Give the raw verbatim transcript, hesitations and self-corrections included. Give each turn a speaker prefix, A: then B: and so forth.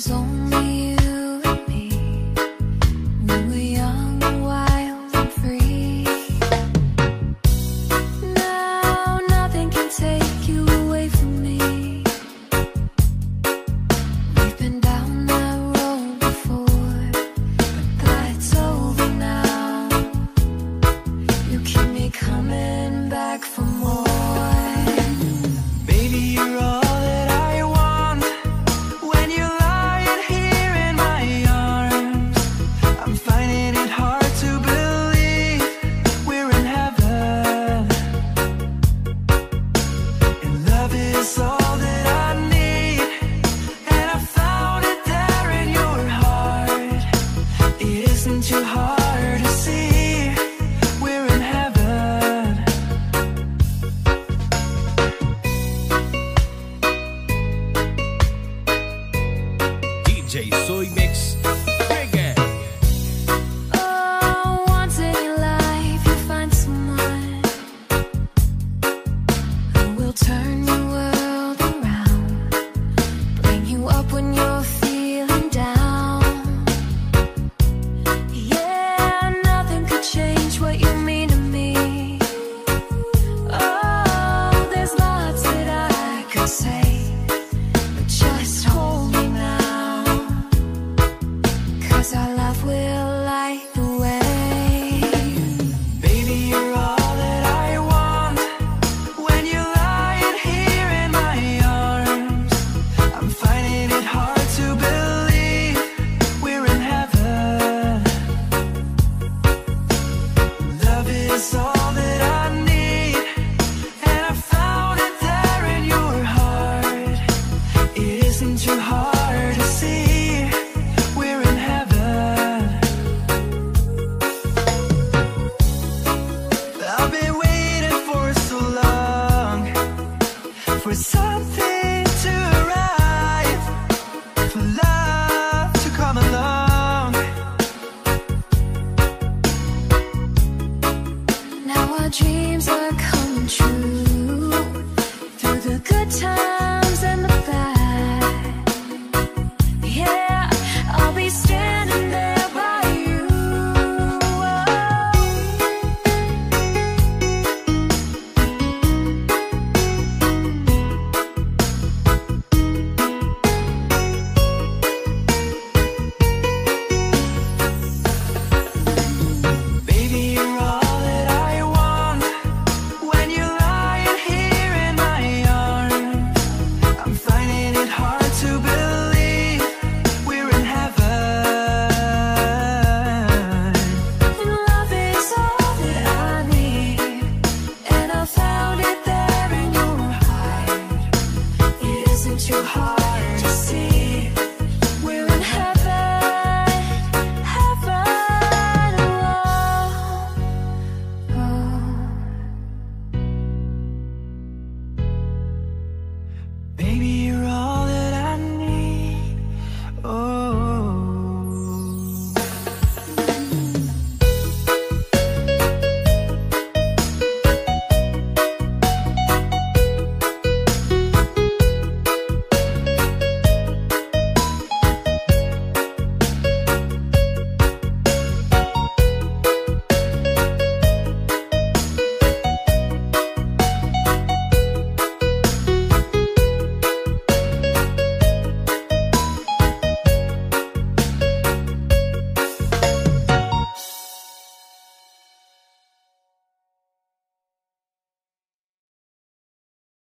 A: was only you and me. We were young and wild and free. Now nothing can take you away from me. We've been down that road before, but that's over now. You keep me coming back for more.
B: Baby, you're all that I want. When you're lying here in my arms, I'm finding it hard to believe we're in heaven. And love is all that I need, and I found it there in your heart. It isn't too hard to see we're in heaven.
C: D J Soy Mix Reggae.
A: Oh, once in your life you'll find someone who will turn your world around, bring you up when you're feeling down. Yeah, nothing could change what you mean to me. Oh, there's lots that I could say, but just hold me now, 'cause our love will light the way.
B: Baby, you're all that I want. When you're lying here in my arms, I'm finding it hard to believe we're in heaven. Love is all that I need, and I found it there in your heart. It isn't too hard to see we're in heaven. I've been waiting for so long for something to arrive, for love to come along.
A: Now our dreams are coming true, through the good times and the bad. Yeah, I'll be standing there by you.
B: Baby, you're all that I want. When you're lying here in my arms, I'm finding it hard to believe we're in heaven.
A: And love is all that I need, and I found it there in your heart. It isn't too hard to see